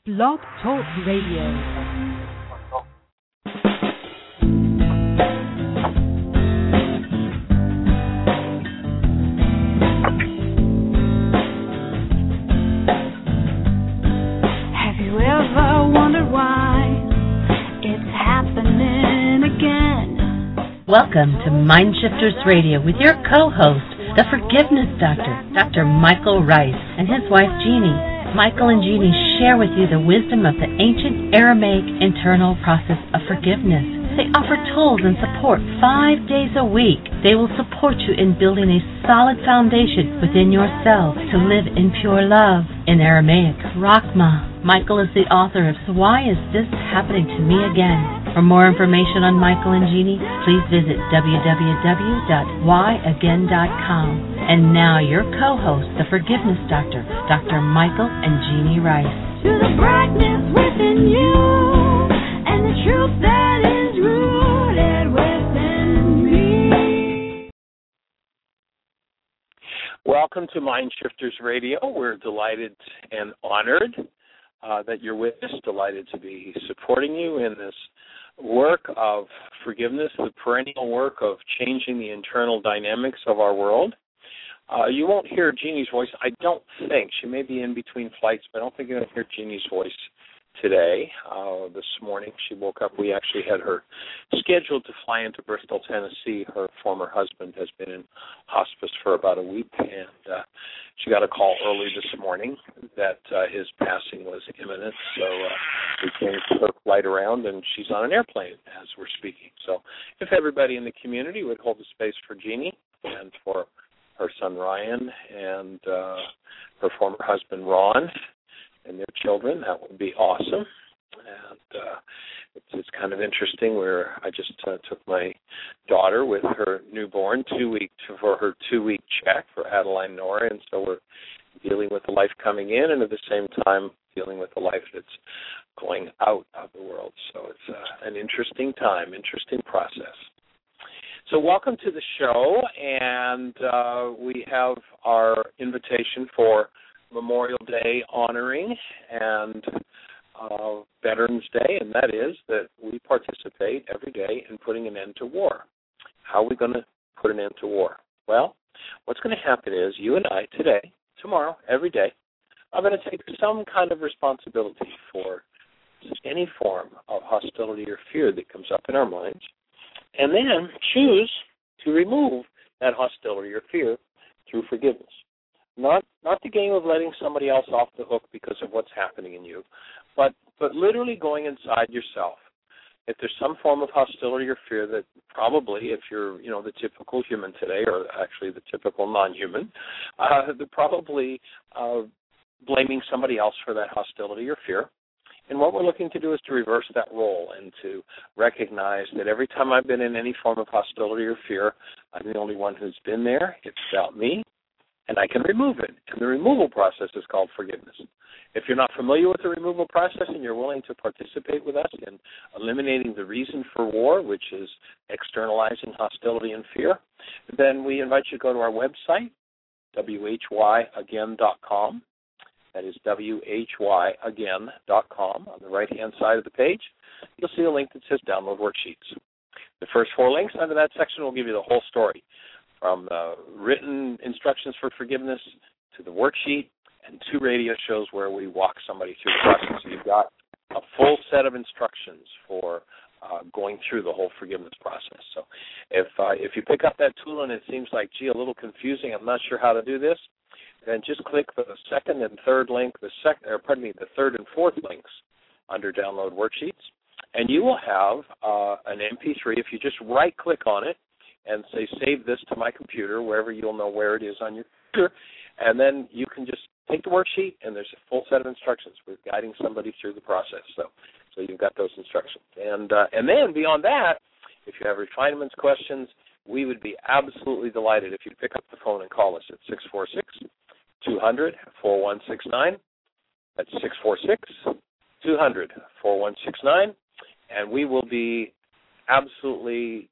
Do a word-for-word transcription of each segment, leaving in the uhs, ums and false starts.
Blog Talk Radio. Welcome to Mindshifters Radio with your co-host, the Forgiveness Doctor, Doctor Michael Ryce, and his wife Jeanie. Michael and Jeanie share with you the wisdom of the ancient Aramaic internal process of forgiveness. They offer tools and support five days a week. They will support you in building a solid foundation within yourself to live in pure love. In Aramaic, Rachma. Michael is the author of So Why Is This Happening to Me Again? For more information on Michael and Jeanie, please visit w w w dot why again dot com. And now your co-host, the Forgiveness Doctor, Doctor Michael and Jeanie Ryce. To the brightness within you, and the truth that is rooted within me. Welcome to Mindshifters Radio. We're delighted and honored uh, that you're with us, delighted to be supporting you in this work of forgiveness, the perennial work of changing the internal dynamics of our world. Uh, you won't hear Jeanie's voice, I don't think. She may be in between flights, but I don't think you're going to hear Jeanie's voice today. Uh, this morning she woke up. We actually had her scheduled to fly into Bristol, Tennessee. Her former husband has been in hospice for about a week, and uh, she got a call early this morning that uh, his passing was imminent. So uh, we changed her flight around, and she's on an airplane as we're speaking. So if everybody in the community would hold the space for Jeanie and for her son Ryan and uh, her former husband Ron and their children, that would be awesome. And uh, it's, it's kind of interesting where I just uh, took my daughter with her newborn two week for her two-week check for Adeline Nora, and so we're dealing with the life coming in and at the same time dealing with the life that's going out of the world. So it's uh, an interesting time, interesting process. So welcome to the show, and uh, we have our invitation for Memorial Day honoring and uh, Veterans Day, and that is that we participate every day in putting an end to war. How are we going to put an end to war? Well, what's going to happen is you and I today, tomorrow, every day, are going to take some kind of responsibility for any form of hostility or fear that comes up in our minds, and then choose to remove that hostility or fear through forgiveness. Not not the game of letting somebody else off the hook because of what's happening in you, but but literally going inside yourself. If there's some form of hostility or fear that probably, if you're you know the typical human today, or actually the typical non-human, uh, they're probably uh, blaming somebody else for that hostility or fear. And what we're looking to do is to reverse that role and to recognize that every time I've been in any form of hostility or fear, I'm the only one who's been there. It's about me, and I can remove it. And the removal process is called forgiveness. If you're not familiar with the removal process and you're willing to participate with us in eliminating the reason for war, which is externalizing hostility and fear, then we invite you to go to our website, w h y again dot com. That is w h y again dot com. On the right-hand side of the page, you'll see a link that says Download Worksheets. The first four links under that section will give you the whole story, from the written instructions for forgiveness to the worksheet and two radio shows where we walk somebody through the process. So you've got a full set of instructions for uh, going through the whole forgiveness process. So if uh, if you pick up that tool and it seems like, gee, a little confusing, I'm not sure how to do this, then just click the second and third link, the second, or pardon me, the third and fourth links under Download Worksheets, and you will have uh, an M P three. If you just right-click on it and say, save this to my computer, wherever you'll know where it is on your computer, and then you can just take the worksheet, and there's a full set of instructions. We're guiding somebody through the process, so so you've got those instructions. And uh, and then beyond that, if you have refinements, questions, we would be absolutely delighted if you'd pick up the phone and call us at six four six, two hundred, four one six nine. That's six four six, two hundred, four one six nine, and we will be absolutely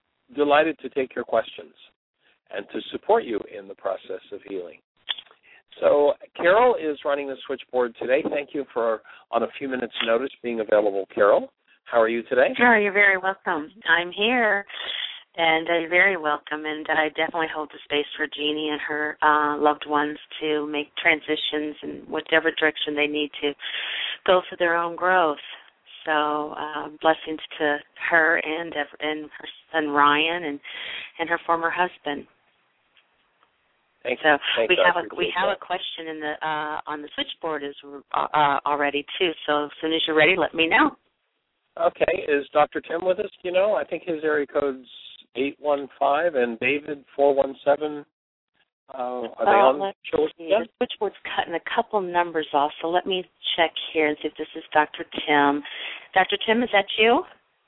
delighted to take your questions and to support you in the process of healing. So Carol is running the switchboard today. Thank you for, on a few minutes' notice, being available, Carol. How are you today? Sure, you're very welcome. I'm here, and uh, you're very welcome, and I definitely hold the space for Jeannie and her uh, loved ones to make transitions in whatever direction they need to go for their own growth. So uh, blessings to her and and her son Ryan and, and her former husband. Thanks. So Thanks, we have a Doctor we have a question in the uh, on the switchboard is uh, already too. So as soon as you're ready, let me know. Okay. Is Doctor Tim with us? Do you know? I think his area code's eight one five and David four one seven. Uh, are they oh, on the show? The switchboard's cutting a couple numbers off, so let me check here and see if this is Doctor Tim. Doctor Tim, is that you?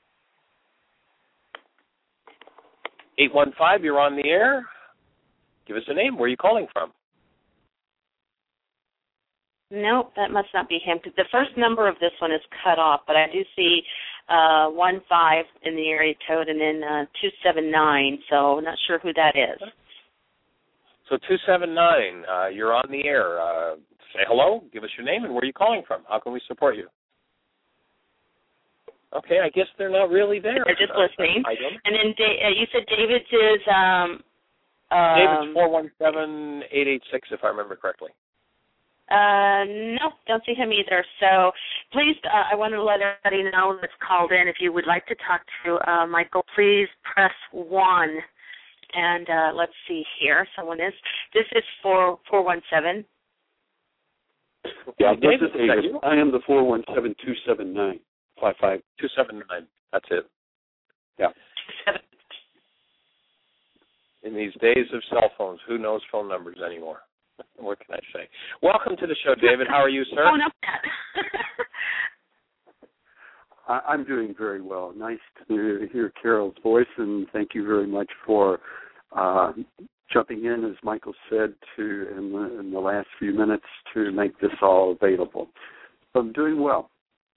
eight one five, you're on the air. Give us a name. Where are you calling from? Nope, that must not be him. The first number of this one is cut off, but I do see uh, one five in the area code and then uh, two seven nine, so I'm not sure who that is. So two seven nine, uh, you're on the air. Uh, say hello, give us your name, and where are you calling from? How can we support you? Okay, I guess they're not really there. They're just listening. I don't. And then da- uh, you said David's is... Um, um, David's four one seven, eight eight six, if I remember correctly. Uh, no, don't see him either. So please, uh, I want to let everybody know that's called in. If you would like to talk to uh, Michael, please press one. And uh, let's see here. Someone is. This is four four one seven. Yeah, this David, is David. is I am the four one seven two seven nine five five. two seven nine. That's it. Yeah. In these days of cell phones, who knows phone numbers anymore? What can I say? Welcome to the show, David. How are you, sir? Phone up that. I, I'm doing very well. Nice to hear Carol's voice, and thank you very much for uh, jumping in, as Michael said, to in the, in the last few minutes to make this all available. So I'm doing well.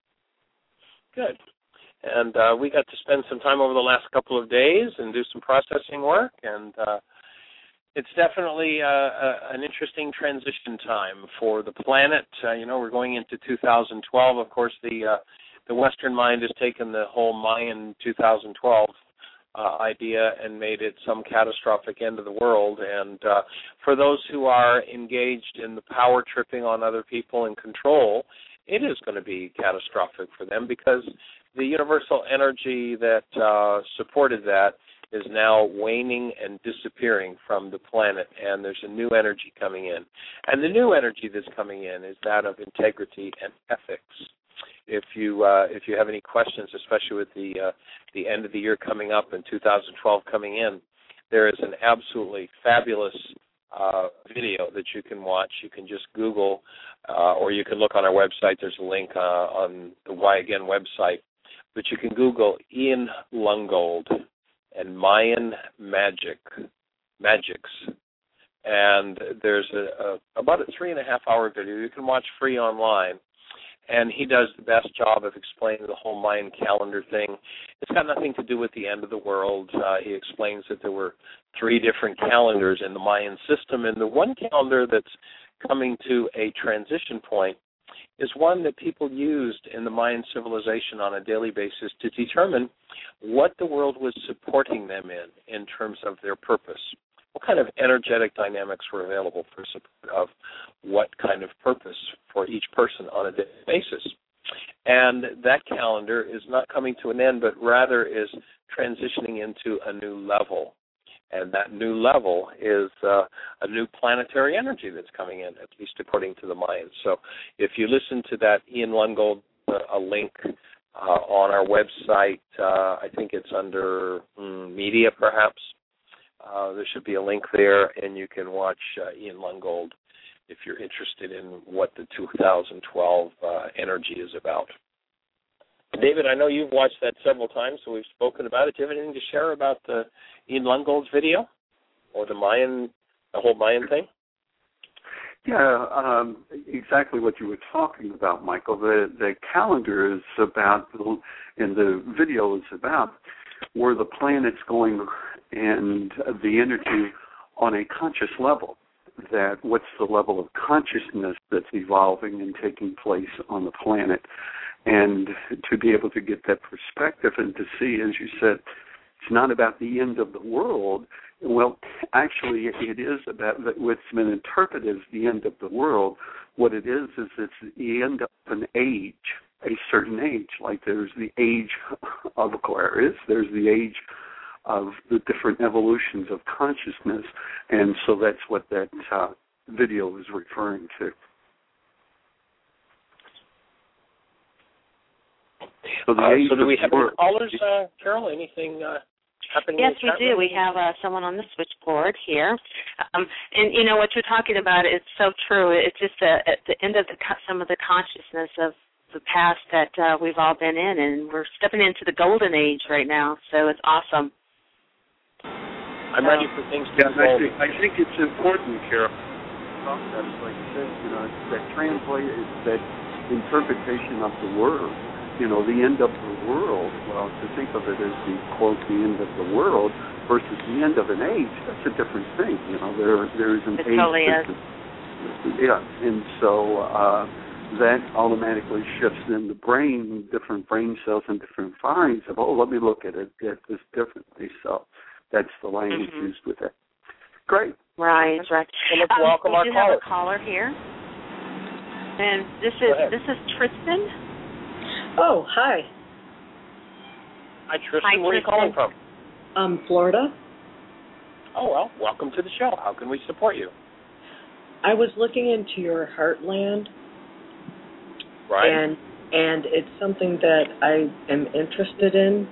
Good. And uh, we got to spend some time over the last couple of days and do some processing work, and uh, it's definitely uh, a, an interesting transition time for the planet. Uh, you know, we're going into two thousand twelve. Of course, the uh, the Western mind has taken the whole Mayan two thousand twelve uh, idea and made it some catastrophic end of the world. And uh, for those who are engaged in the power tripping on other people and control, it is going to be catastrophic for them, because the universal energy that uh, supported that is now waning and disappearing from the planet, and there's a new energy coming in. And the new energy that's coming in is that of integrity and ethics. If you uh, if you have any questions, especially with the uh, the end of the year coming up and two thousand twelve coming in, there is an absolutely fabulous uh, video that you can watch. You can just Google, uh, or you can look on our website. There's a link uh, on the Why Again website. But you can Google Ian Lungold and Mayan magic, magics. And there's a, a about a three and a half hour video you can watch free online. And he does the best job of explaining the whole Mayan calendar thing. It's got nothing to do with the end of the world. Uh, he explains that there were three different calendars in the Mayan system, and the one calendar that's coming to a transition point is one that people used in the Mayan civilization on a daily basis to determine what the world was supporting them in, in terms of their purpose. What kind of energetic dynamics were available for support of what kind of purpose for each person on a daily basis. And that calendar is not coming to an end, but rather is transitioning into a new level. And that new level is uh, a new planetary energy that's coming in, at least according to the Mayans. So if you listen to that Ian Lungold, uh, a link uh, on our website, uh, I think it's under mm, media perhaps. Uh, there should be a link there, and you can watch uh, Ian Lungold if you're interested in what the two thousand twelve uh, energy is about. David, I know you've watched that several times, so we've spoken about it. Do you have anything to share about the Ian Lungold's video or the Mayan, the whole Mayan thing? Yeah, um, exactly what you were talking about, Michael. The the calendar is about, and the video is about, where the planet's going and the energy on a conscious level. that what's the level of consciousness that's evolving and taking place on the planet. And to be able to get that perspective and to see, as you said, it's not about the end of the world. Well, actually, it is about what's been interpreted as the end of the world. What it is is it's the end of an age, a certain age. Like there's the age of Aquarius, there's the age of the different evolutions of consciousness, and so that's what that uh, video is referring to. So, the uh, age so do we have any world, callers, uh, Carol? Anything uh, happening? Yes, in the we chat do. room? We have uh, someone on the switchboard here. Um, and, you know, what you're talking about is so true. It's just uh, at the end of the co- some of the consciousness of the past that uh, we've all been in, and we're stepping into the golden age right now, so it's awesome. I'm so. ready for things to Yeah, I evolve. think, I think it's important, Carol. That's like you said, you know, that translate is that interpretation of the word. You know, the end of the world. Well, to think of it as the quote, the end of the world versus the end of an age, that's a different thing. You know, there there is an it age. Totally is. Yeah, and so uh, that automatically shifts in the brain, different brain cells and different finds of, oh, let me look at it at this differently. So that's the language mm-hmm. used with it. Great. Right, right. So let's um, welcome we our do caller. have a caller here, and this Go is ahead. this is Tristan. Oh, hi. Hi, Tristan. Hi, Where are you calling from? Um, Florida. Oh, well, welcome to the show. How can we support you? I was looking into your Heartland, Right. and and it's something that I am interested in,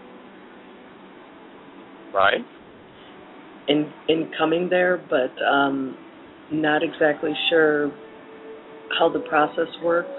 right. in in coming there, but um, not exactly sure how the process works.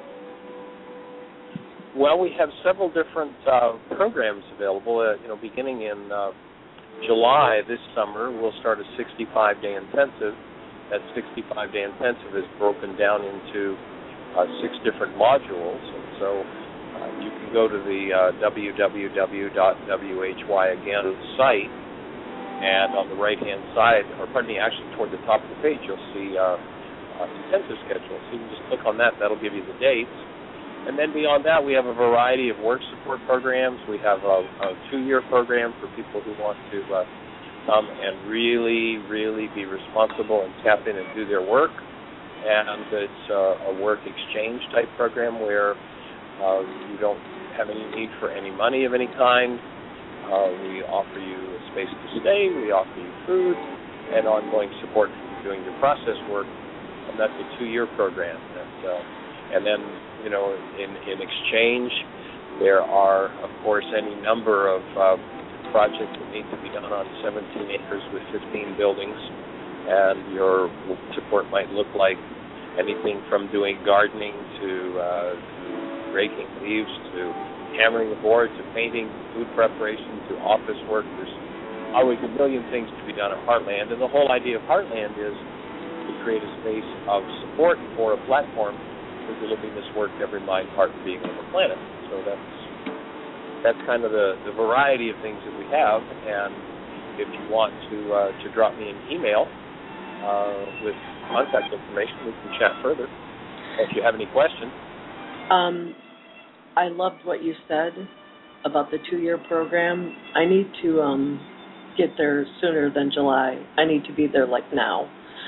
Well, we have several different uh, programs available. Uh, you know, beginning in uh, July this summer, we'll start a sixty-five day intensive. That sixty-five day intensive is broken down into uh, six different modules, and so uh, you can go to the uh, w w w dot w h y again site, and on the right-hand side, or pardon me, actually toward the top of the page, you'll see uh, uh, intensive schedule. So you can just click on that. That'll give you the dates. And then beyond that, we have a variety of work support programs. We have a, a two-year program for people who want to uh, come and really, really be responsible and tap in and do their work. And it's uh, a work exchange type program where uh, you don't have any need for any money of any kind. Uh, we offer you a space to stay. We offer you food and ongoing support for doing your process work. And that's a two-year program. And, uh, and then, you know, in, in exchange, there are, of course, any number of uh, projects that need to be done on seventeen acres with fifteen buildings, and your support might look like anything from doing gardening to, uh, to raking leaves to hammering the board to painting, food preparation to office work. There's always a million things to be done at Heartland, and the whole idea of Heartland is to create a space of support for a platform for delivering this work to every mind, heart, and being on the planet. So that's that's kind of the, the variety of things that we have. And if you want to uh, to drop me an email uh, with contact information, we can chat further. If you have any questions. Um, I loved what you said about the two-year program. I need to um, get there sooner than July. I need to be there like now.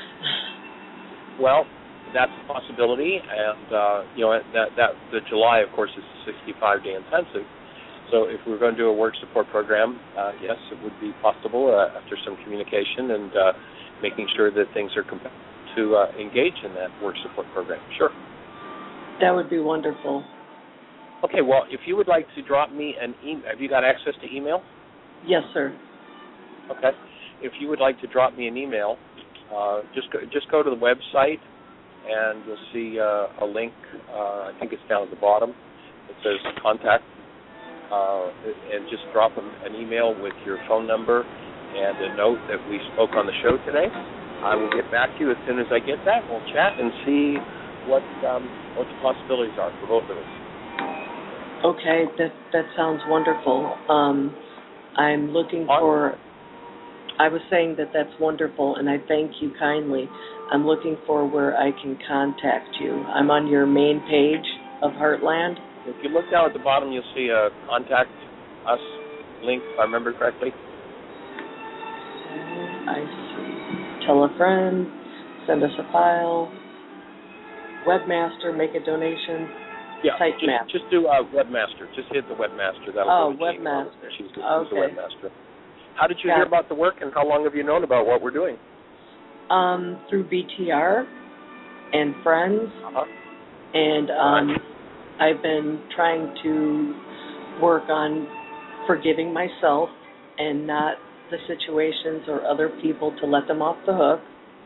Well, that's a possibility, and uh, you know that that the July, of course, is a sixty-five day intensive. So if we were going to do a work support program, uh, yes, it would be possible uh, after some communication and uh, making sure that things are compatible to uh, engage in that work support program. Sure. That would be wonderful. Okay. Well, if you would like to drop me an email, have you got access to email? Yes, sir. Okay. If you would like to drop me an email, uh, just go, just go to the website. And you'll see uh, a link, uh, I think it's down at the bottom. It says contact, uh, and just drop them an email with your phone number and a note that we spoke on the show today. I will get back to you as soon as I get that. We'll chat and see what um, what the possibilities are for both of us. Okay, that that sounds wonderful. Um, I'm looking On, for... I was saying that that's wonderful, and I thank you kindly. I'm looking for where I can contact you. I'm on your main page of Heartland. If you look down at the bottom, you'll see a contact us link, if I remember correctly. I see. Tell a friend, send us a file, webmaster, make a donation, yeah, site just, map. just do uh, webmaster. Just hit the webmaster. That'll oh, go to webmaster. She's the, okay. she's the webmaster. How did you Got hear it. about the work, and how long have you known about what we're doing? Um, through B T R and friends, Uh-huh. and um, I've been trying to work on forgiving myself and not the situations or other people to let them off the hook.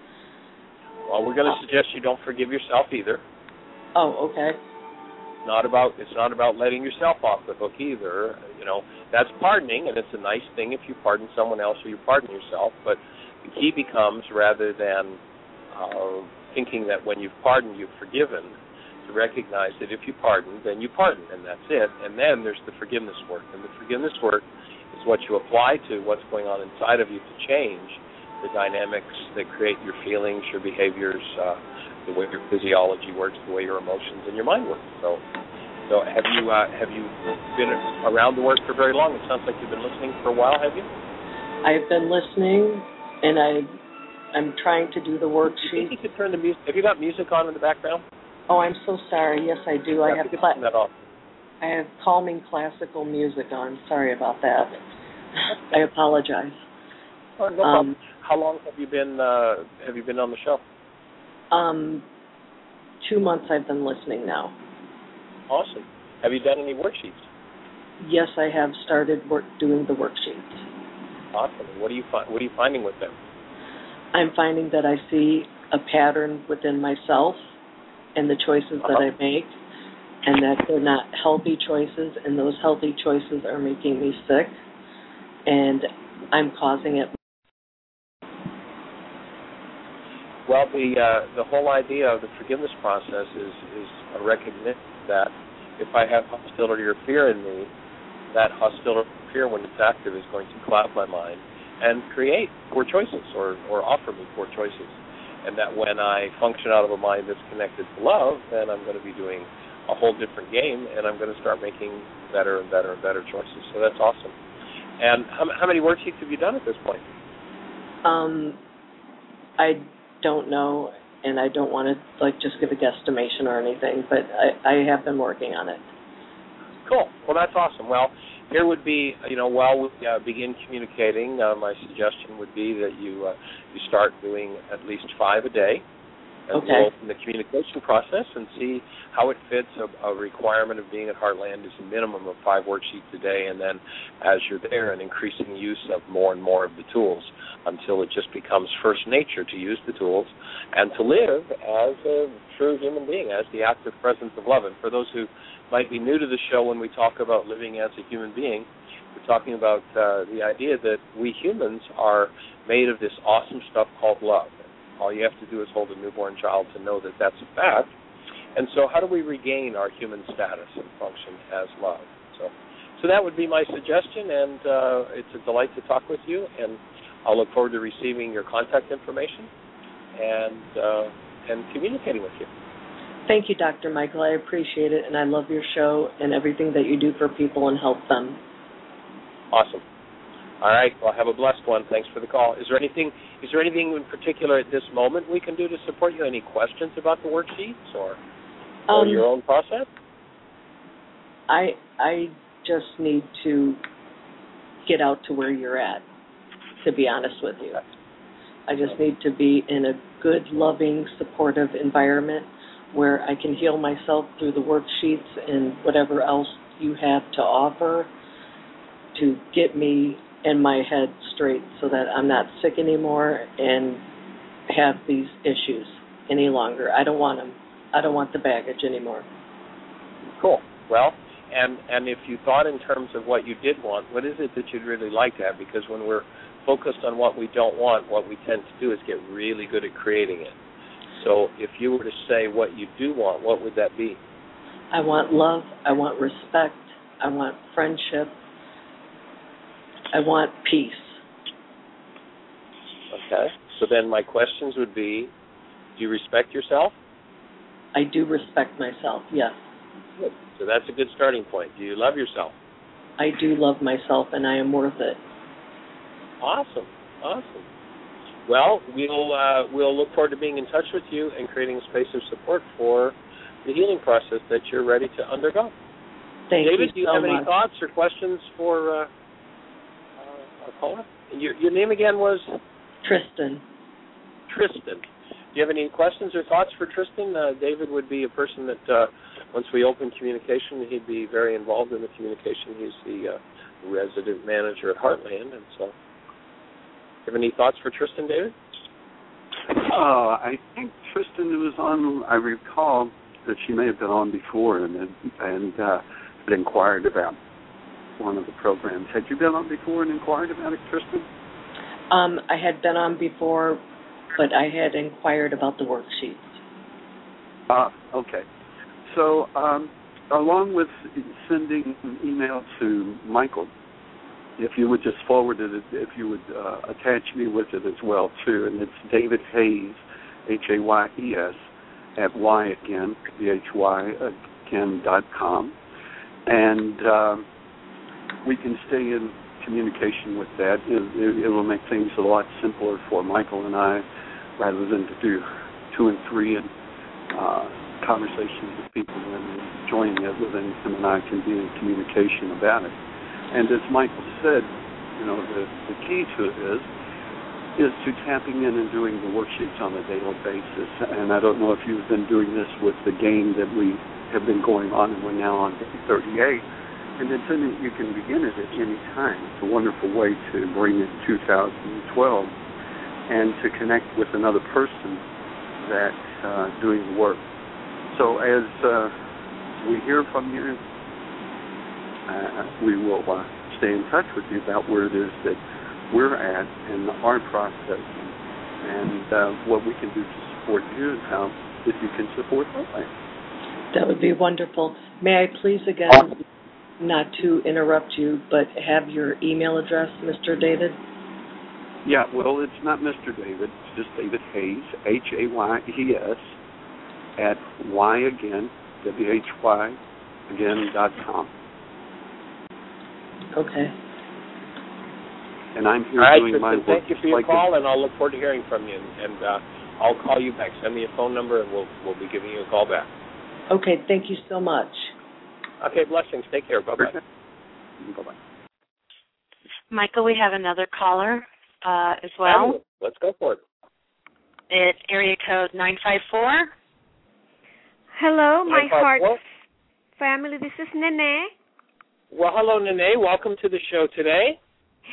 Well, we're going to suggest you don't forgive yourself either. Oh, okay. Not about it's not about letting yourself off the hook either. You know, that's pardoning, and it's a nice thing if you pardon someone else or you pardon yourself. But the key becomes, rather than uh, thinking that when you've pardoned, you've forgiven, to recognize that if you pardon, then you pardon, and that's it. And then there's the forgiveness work, and the forgiveness work is what you apply to what's going on inside of you to change the dynamics that create your feelings, your behaviors, uh, the way your physiology works, the way your emotions and your mind work. So, so have you uh, have you been around the work for very long? It sounds like you've been listening for a while, have you? I've been listening, and I, I'm trying to do the worksheet. Do you think you could turn the music? Have you got music on in the background? Oh, I'm so sorry. Yes, I do. Yeah, I have you could cla- turn that off. I have calming classical music on. Sorry about that. I apologize. Oh, no problem. Um, How long have you been uh, have you been on the show? Um, two months I've been listening now. Awesome. Have you done any worksheets? Yes, I have started work doing the worksheets. Awesome. What are you fi- What are you finding with them? I'm finding that I see a pattern within myself and the choices uh-huh. that I make, and that they're not healthy choices, and those healthy choices are making me sick, and I'm causing it. Well, the uh, the whole idea of the forgiveness process is, is a recognition that if I have hostility or fear in me, that hostility or fear, when it's active, is going to cloud my mind and create poor choices or, or offer me poor choices. And that when I function out of a mind that's connected to love, then I'm going to be doing a whole different game, and I'm going to start making better and better and better choices. So that's awesome. And how, how many worksheets have you done at this point? Um, I don't know, and I don't want to like just give a guesstimation or anything, but I, I have been working on it. Cool. Well, that's awesome. Well, here would be, you know, while we uh, begin communicating, uh, my suggestion would be that you uh, you start doing at least five a day. And okay. We'll open the communication process and see how it fits. A, a requirement of being at Heartland is a minimum of five worksheets a day, and then as you're there, an increasing use of more and more of the tools until it just becomes first nature to use the tools and to live as a true human being, as the active presence of love. And for those who might be new to the show, when we talk about living as a human being, we're talking about uh, the idea that we humans are made of this awesome stuff called love. All you have to do is hold a newborn child to know that that's a fact. And so how do we regain our human status and function as love? So so that would be my suggestion, and uh, it's a delight to talk with you, and I'll look forward to receiving your contact information and uh, and communicating with you. Thank you, Doctor Michael. I appreciate it, and I love your show and everything that you do for people and help them. Awesome. All right. Well, have a blessed one. Thanks for the call. Is there anything is there anything in particular at this moment we can do to support you? Any questions about the worksheets or, or um, your own process? I I just need to get out to where you're at, to be honest with you. I just need to be in a good, loving, supportive environment where I can heal myself through the worksheets and whatever else you have to offer to get me and my head straight so that I'm not sick anymore and have these issues any longer. I don't want them. I don't want the baggage anymore. Cool. Well, and and if you thought in terms of what you did want, what is it that you'd really like to have? Because when we're focused on what we don't want, what we tend to do is get really good at creating it. So if you were to say what you do want, what would that be? I want love. I want respect. I want friendship. I want peace. Okay. So then my questions would be, do you respect yourself? I do respect myself, yes. Good. So that's a good starting point. Do you love yourself? I do love myself, and I am worth it. Awesome. Awesome. Well, we'll uh, we'll look forward to being in touch with you and creating a space of support for the healing process that you're ready to undergo. Thank David, you do you so have much. any thoughts or questions for uh, uh, our caller? Your, your name again was? Tristan. Tristan. Do you have any questions or thoughts for Tristan? Uh, David would be a person that, uh, once we open communication, he'd be very involved in the communication. He's the uh, resident manager at Heartland, and so. Do you have any thoughts for Tristan, David? Uh, I think Tristan was on. I recall that she may have been on before and and uh, had inquired about one of the programs. Had you been on before and inquired about it, Tristan? Um, I had been on before, but I had inquired about the worksheets. Ah, okay. So, um, along with sending an email to Michael, if you would just forward it, if you would uh, attach me with it as well, too, and it's David Hayes, H A Y E S, at Y again, B H Y again dot com, and um, we can stay in communication with that. It, it, it will make things a lot simpler for Michael and I, rather than to do two and three and uh, conversations with people and joining it, then him and I can be in communication about it. And as Michael said, you know, the, the key to it is is to tapping in and doing the worksheets on a daily basis. And I don't know if you've been doing this with the game that we have been going on, and we're now on day thirty-eight. And it's in, you can begin it at any time. It's a wonderful way to bring in two thousand twelve and to connect with another person that's uh, doing the work. So as uh, we hear from you, Uh, we will uh, stay in touch with you about where it is that we're at in our process and uh, what we can do to support you and how if you can support Heartland. That would be wonderful. May I please again, not to interrupt you, but have your email address, Mister David? Yeah, well, it's not Mister David. It's just David Hayes, H A Y E S, at Y again, W H Y again dot com. Okay. And I'm here All right, doing Tristan, my work. thank you for your like call, and I'll look forward to hearing from you. And, and uh, I'll call you back. Send me a phone number, and we'll we'll be giving you a call back. Okay, thank you so much. Okay, blessings. Take care. Bye-bye. Bye-bye. Michael, we have another caller uh, as well. Let's go for it. It's area code nine five four. Hello, my nine five four. heart family. This is Nene. Well, hello, Nene. Welcome to the show today.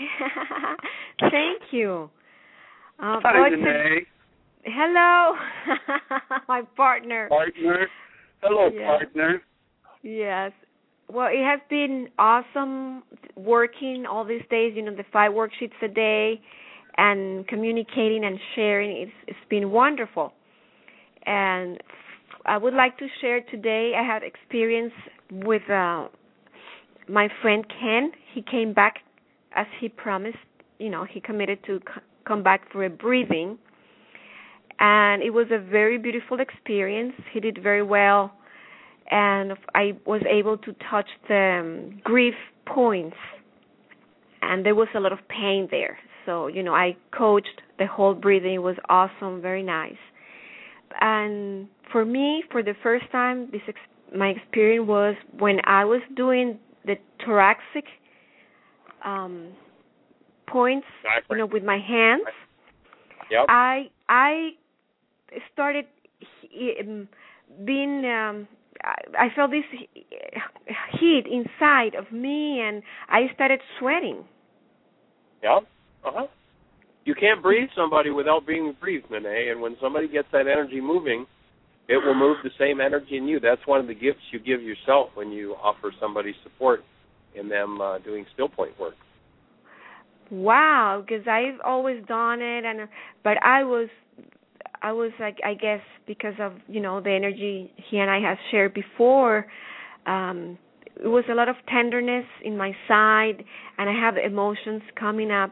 Thank you. Uh, Hi, boy, Nene. Hello, my partner. Partner. Hello, Yes. partner. Yes. Well, it has been awesome working all these days, you know, the five worksheets a day and communicating and sharing. It's, it's been wonderful. And I would like to share today, I had experience with uh, my friend Ken. He came back as he promised, you know, he committed to c- come back for a breathing. And it was a very beautiful experience. He did very well. And I was able to touch the um, grief points. And there was a lot of pain there. So, you know, I coached the whole breathing. It was awesome, very nice. And for me, for the first time, this ex- my experience was when I was doing the thoracic um, points, you know, with my hands. Yep. I I started um, being. Um, I, I felt this heat inside of me, and I started sweating. Yep. Uh huh. You can't breathe somebody without being breathed, Nene. And when somebody gets that energy moving, it will move the same energy in you. That's one of the gifts you give yourself when you offer somebody support in them uh, doing still point work. Wow, because I've always done it, and but I was, I was like, I guess because of you know the energy he and I have shared before, um, it was a lot of tenderness in my side, and I have emotions coming up.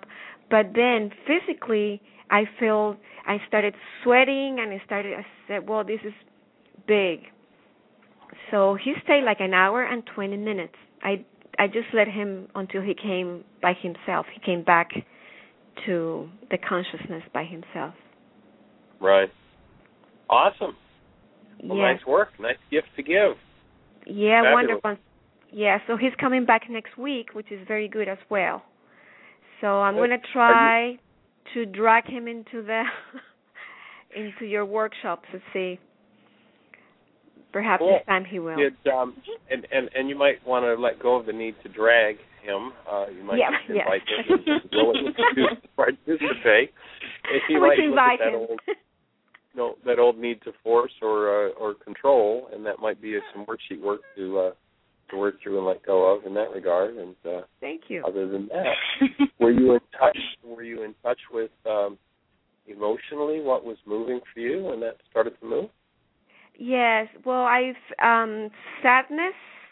but then physically I felt, I started sweating, and I started, I said, well, this is big. So he stayed like an hour and twenty minutes. I I just let him until he came by himself. He came back to the consciousness by himself. Right. Awesome. Well, Yeah. nice work. Nice gift to give. Yeah, Fabulous. wonderful. Yeah, so he's coming back next week, which is very good as well. So I'm going to try to drag him into the into your workshops to see. Perhaps Cool. this time he will. Did, um, and, and, and you might want to let go of the need to drag him. Uh, you might Yeah, just yeah. invite him and willing to participate. If he We might can look at invite that him. old, no, that old need to force or uh, or control, and that might be some worksheet work to uh, to work through and let go of in that regard. And uh, Thank you. other than that, were you in touch? Were you in touch with um, emotionally what was moving for you when that started to move? Yes. Well, I've um sadness.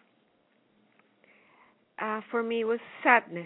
Uh, for me, it was sadness.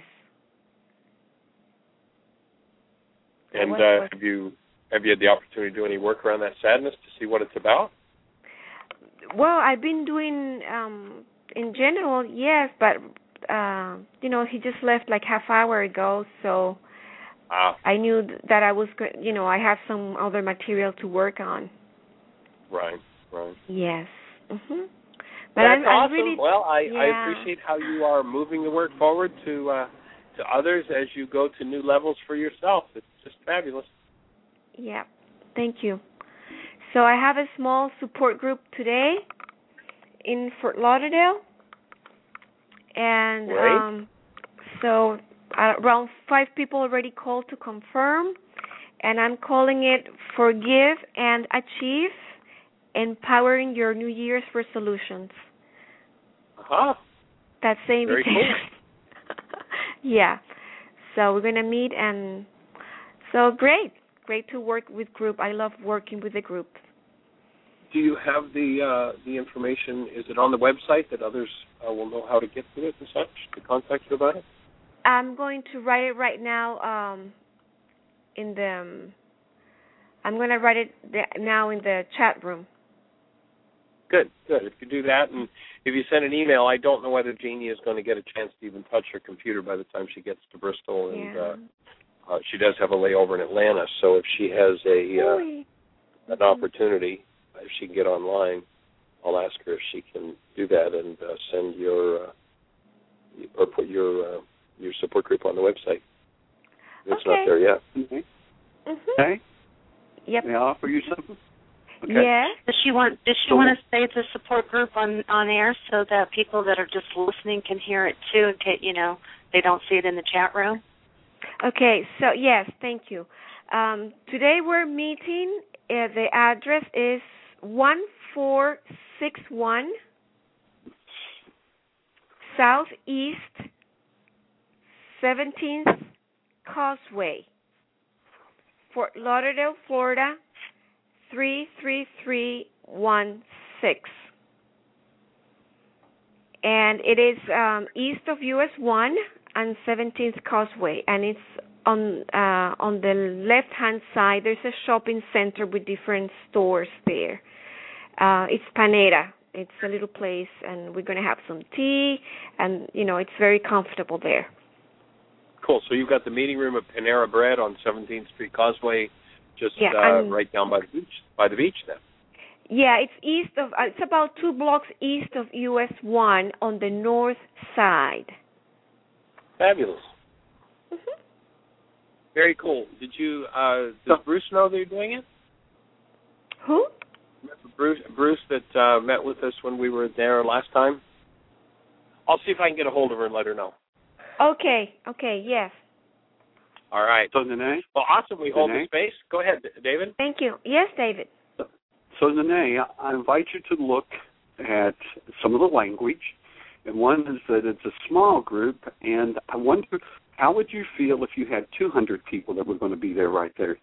And What- uh, what- have you have you had the opportunity to do any work around that sadness to see what it's about? Well, I've been doing um in general, yes, but uh, you know, he just left like half hour ago, so Ah, I knew th- that I was, go- you know, I have some other material to work on. right, right. Yes. Mhm. But That's I'm, awesome. I'm really, well, I, I yeah. appreciate how you are moving the work forward to uh, to others as you go to new levels for yourself. It's just fabulous. Yeah. Thank you. So I have a small support group today in Fort Lauderdale, and Great. um, so uh, around five people already called to confirm, and I'm calling it Forgive and Achieve, Empowering Your New Year's Resolutions. Uh-huh. That's the Very invitation. Yeah. So we're gonna meet, and so great, great to work with group. I love working with the group. Do you have the uh, the information? Is it on the website that others uh, will know how to get to it and such to contact you about it? I'm going to write it right now. Um, in the, um, I'm going to write it th- now in the chat room. Good, good. If you do that, and if you send an email, I don't know whether Jeannie is going to get a chance to even touch her computer by the time she gets to Bristol, and Yeah. uh, uh, she does have a layover in Atlanta. So if she has a uh, an opportunity, if she can get online, I'll ask her if she can do that and uh, send your uh, or put your uh, your support group on the website. It's Okay. not there yet. Okay. Mhm. Hey, Yep. may I offer you something? Okay. Yes. Does she want Does she So- want to say it's a support group on on air so that people that are just listening can hear it too, in case you know they don't see it in the chat room? Okay. So yes, thank you. Um, today we're meeting. Uh, the address is one four six one Southeast seventeenth Causeway, Fort Lauderdale, Florida three three three one six. And it is um, east of U S one and seventeenth Causeway, and it's on uh, on the left-hand side. There's a shopping center with different stores there. Uh, it's Panera. It's a little place, and we're going to have some tea, and you know it's very comfortable there. Cool. So you've got the meeting room at Panera Bread on seventeenth Street Causeway, just Yeah, uh, I'm- right down by the beach. By the beach, then. Yeah, it's east of. Uh, it's about two blocks east of U S one on the north side. Fabulous. Mm-hmm. Very cool. Did you? Uh, does Bruce know that you're doing it? Who? Remember Bruce, Bruce that uh, met with us when we were there last time. I'll see if I can get a hold of her and let her know. Okay. Okay. Yes. All right. So, Nene? Well, awesome. We hold the Renee? space. Go ahead, David. Thank you. Yes, David. So, Nene, I invite you to look at some of the language. And one is that it's a small group, and I wonder, how would you feel if you had two hundred people that were going to be there right there?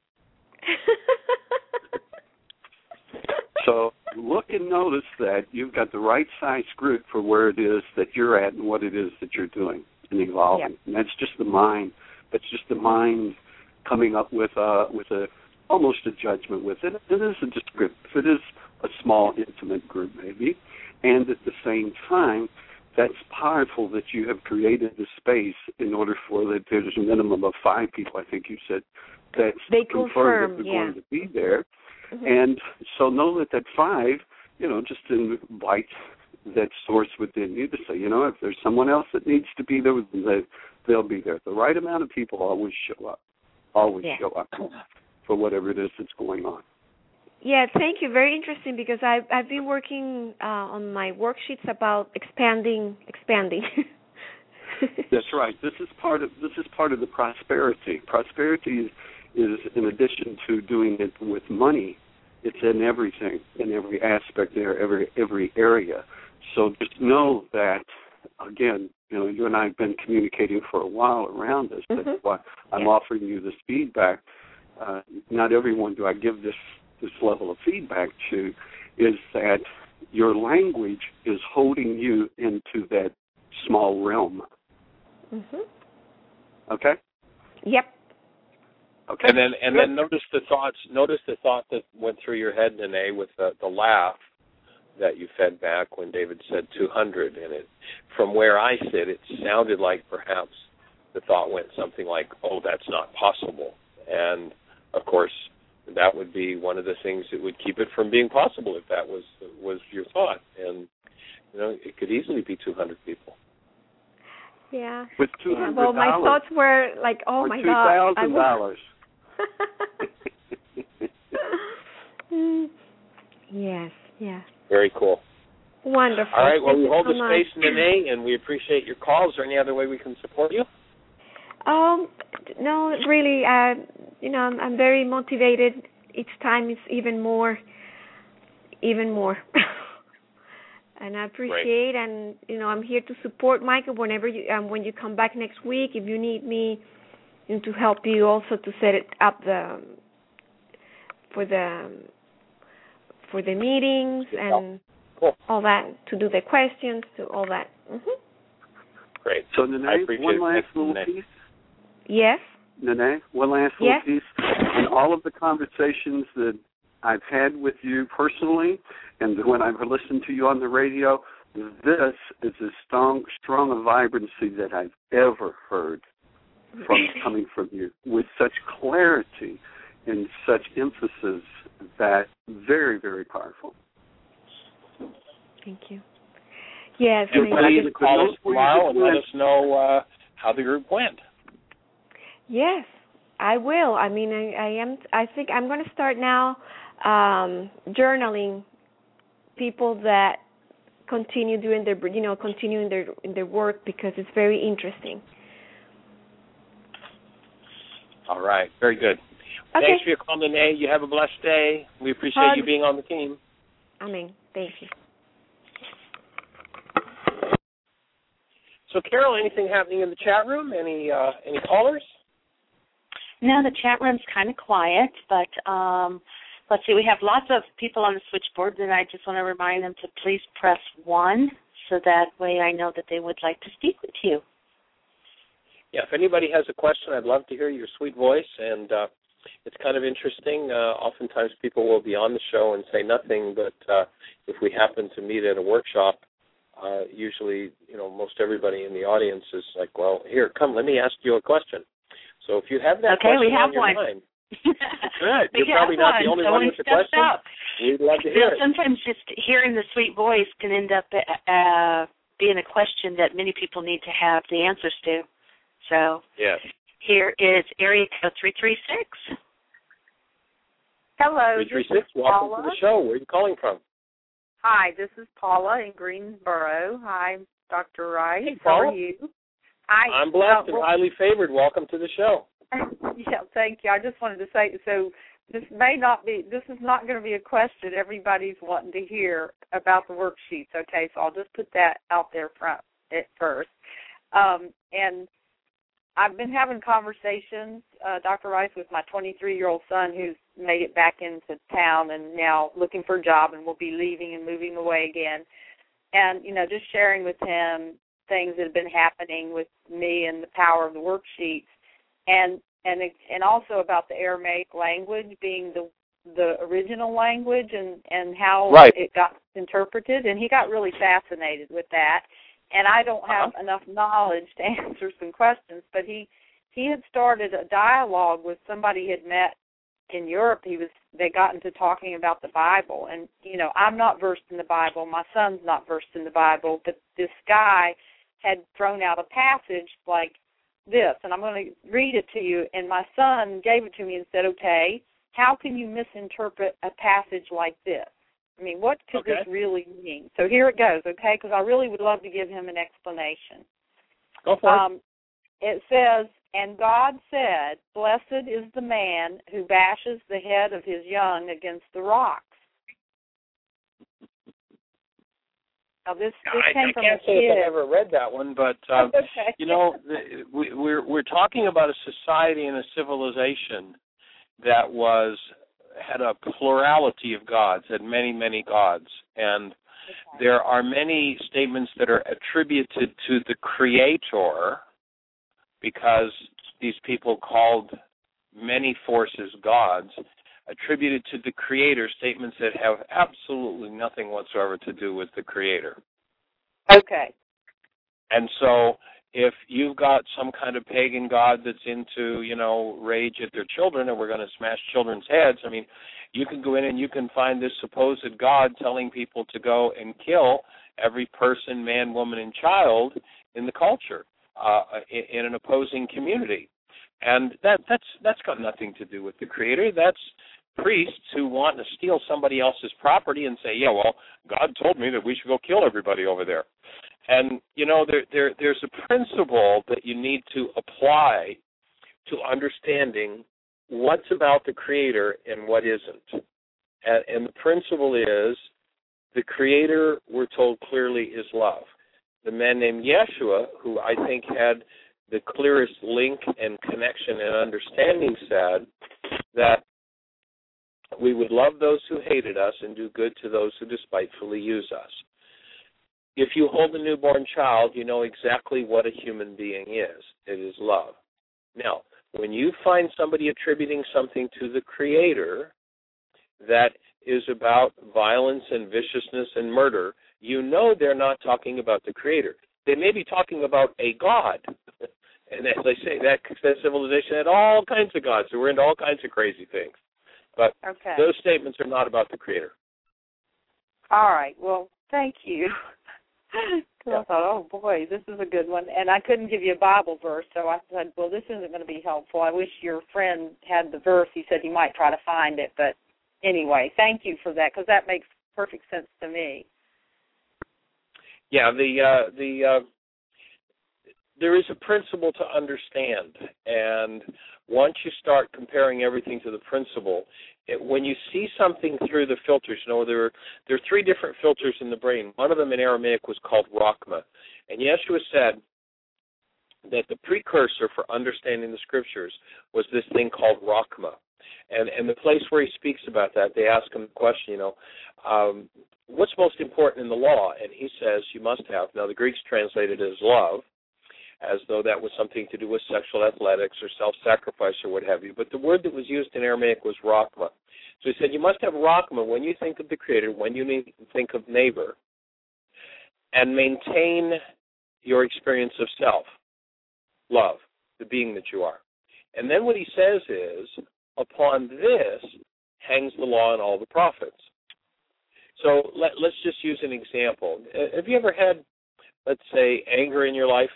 So look and notice that you've got the right size group for where it is that you're at and what it is that you're doing and evolving. Yep. And that's just the mind That's just the mind coming up with a, with a almost a judgment with it. It is a descriptive. It is a small, intimate group, maybe. And at the same time, that's powerful that you have created the space in order for that there's a minimum of five people, I think you said, that's they confirmed confirm, that they're yeah. going to be there. Mm-hmm. And so know that that five, you know, just invite that source within you to say, you know, if there's someone else that needs to be there, they'll be there. The right amount of people always show up, always yeah. show up for whatever it is that's going on. Yeah, thank you. Very interesting because I've I've been working uh, on my worksheets about expanding, expanding. That's right. This is part of this is part of the prosperity. Prosperity is, is in addition to doing it with money, it's in everything, in every aspect there, every every area. So just know that, again, you know, you and I have been communicating for a while around this. Mm-hmm. That's why I'm yeah. offering you this feedback. Uh, not everyone do I give this this level of feedback to, is that your language is holding you into that small realm. Mhm. Okay? Yep. Okay. And then and then notice the thoughts. Notice the thought that went through your head, Nene, with the, the laugh that you fed back when David said two hundred. And it, from where I sit, it sounded like perhaps the thought went something like, "Oh, that's not possible." And of course, that would be one of the things that would keep it from being possible if that was was your thought. And you know, it could easily be two hundred people. Yeah. With two hundred yeah. Well, my thoughts were like, "Oh or my two God!" Two thousand dollars. Yes. Yeah. Very cool. Wonderful. All right. Well, Thank we you hold so the much. space, Nene, and we appreciate your calls. Is there any other way we can support you? Um, no, really. Uh, you know, I'm, I'm very motivated. Each time it's even more, even more. And I appreciate, Great. and you know, I'm here to support Michael whenever you, um, when you come back next week. If you need me, and to help you also to set it up the for the for the meetings and cool. all that, to do the questions, to all that. Mm-hmm. Great. So, Nene, one last little Nene. piece. Yes. Nene, one last yes. little piece. In all of the conversations that I've had with you personally, and when I've listened to you on the radio, this is as strong, strong a vibrancy that I've ever heard from coming from you, with such clarity and such emphasis that very, very powerful. Thank you. Yes. And please call us tomorrow and let us know uh, how the group went. Yes, I will. I mean, I, I am. I think I'm going to start now um, journaling people that continue doing their, you know, continuing their in their work, because it's very interesting. All right, very good. Okay. Thanks for your call, Nene. You have a blessed day. We appreciate Hugs. you being on the team. Amen. Thank you. So, Carol, anything happening in the chat room? Any uh, any callers? No, the chat room's kind of quiet, but um, let's see. We have lots of people on the switchboard, and I just want to remind them to please press one, so that way I know that they would like to speak with you. Yeah, if anybody has a question, I'd love to hear your sweet voice, and uh, it's kind of interesting. Uh, oftentimes people will be on the show and say nothing, but uh, if we happen to meet at a workshop, uh, usually, you know, most everybody in the audience is like, well, here, come, let me ask you a question. So if you have that okay, question we have on your one. mind, good. We You're probably not one. the only Someone one with the stepped question. Up. We'd love to you hear know, it. Sometimes just hearing the sweet voice can end up uh, being a question that many people need to have the answers to. So yes. Here is area code three three six. Hello, three three this six, is welcome Paula. to the show. Where are you calling from? Hi, this is Paula in Greensboro. Hi, Doctor Rice. Hey, How Paula. are you? Hi. I'm blessed uh, and well, highly favored. Welcome to the show. Yeah, thank you. I just wanted to say, so this may not be, this is not going to be a question everybody's wanting to hear about the worksheets, okay? So I'll just put that out there front at first. Um, and I've been having conversations, uh, Doctor Rice, with my twenty-three-year-old son who's made it back into town and now looking for a job and will be leaving and moving away again. And, you know, just sharing with him things that have been happening with me and the power of the worksheets. and and it, and also about the Aramaic language being the the original language and and how right. it got interpreted, and he got really fascinated with that. And I don't have uh-huh. enough knowledge to answer some questions, but he he had started a dialogue with somebody he had met in Europe. He was they got into talking about the Bible, and you know I'm not versed in the Bible. My son's not versed in the Bible, but this guy had thrown out a passage like this, and I'm going to read it to you. And my son gave it to me and said, "Okay, how can you misinterpret a passage like this? I mean, what could okay. this really mean?" So here it goes, okay? Because I really would love to give him an explanation. Go for um, it. It says, "And God said, blessed is the man who bashes the head of his young against the rocks." Now, this, this I, came I from can't a say kid. if I've ever read that one, but um, okay. you know, the, we, we're we're talking about a society and a civilization that was had a plurality of gods, had many many gods, and okay. there are many statements that are attributed to the Creator because these people called many forces gods, attributed to the Creator statements that have absolutely nothing whatsoever to do with the Creator. Okay. And so if you've got some kind of pagan god that's into, you know, rage at their children and we're going to smash children's heads, I mean, you can go in and you can find this supposed god telling people to go and kill every person, man, woman, and child in the culture, uh, in, in an opposing community. And that that's that's got nothing to do with the Creator. That's priests who want to steal somebody else's property and say, yeah, well, God told me that we should go kill everybody over there. And, you know, there, there there's a principle that you need to apply to understanding what's about the Creator and what isn't. And, and the principle is the Creator, we're told clearly, is love. The man named Yeshua, who I think had the clearest link and connection and understanding, said that we would love those who hated us and do good to those who despitefully use us. If you hold a newborn child, you know exactly what a human being is. It is love. Now, when you find somebody attributing something to the Creator that is about violence and viciousness and murder, you know they're not talking about the Creator. They may be talking about a God. And as I say, that, that civilization had all kinds of gods. They were into all kinds of crazy things. But okay. those statements are not about the Creator. All right. Well, thank you. Yeah. I thought, oh, boy, this is a good one. And I couldn't give you a Bible verse, so I said, well, this isn't going to be helpful. I wish your friend had the verse. He said he might try to find it. But anyway, thank you for that, because that makes perfect sense to me. Yeah, the uh, the uh, there is a principle to understand, and once you start comparing everything to the principle, it, when you see something through the filters, you know, there are, there are three different filters in the brain. One of them in Aramaic was called Rachma, and Yeshua said that the precursor for understanding the Scriptures was this thing called Rachma. And, and the place where he speaks about that, they ask him the question, you know, um, what's most important in the law? And he says you must have. Now, the Greeks translated it as love, as though that was something to do with sexual athletics or self-sacrifice or what have you. But the word that was used in Aramaic was Rachma. So he said you must have Rachma when you think of the Creator, when you think of neighbor, and maintain your experience of self, love, the being that you are. And then what he says is, upon this hangs the law and all the prophets. So let, let's just use an example. Have you ever had, let's say, anger in your life?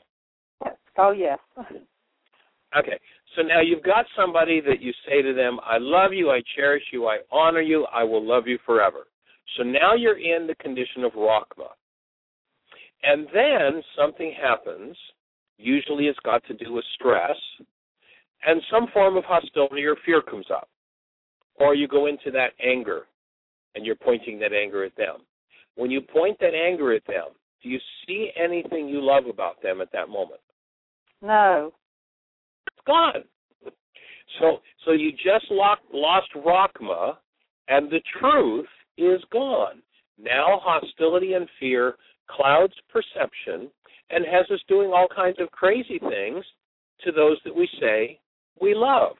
Oh, yes. Okay. So now you've got somebody that you say to them, I love you, I cherish you, I honor you, I will love you forever. So now you're in the condition of Rachma. And then something happens. Usually it's got to do with stress, and some form of hostility or fear comes up. Or you go into that anger, and you're pointing that anger at them. When you point that anger at them, do you see anything you love about them at that moment? No. It's gone. So so you just lost, lost Rachma, and the truth is gone. Now hostility and fear clouds perception and has us doing all kinds of crazy things to those that we say we love.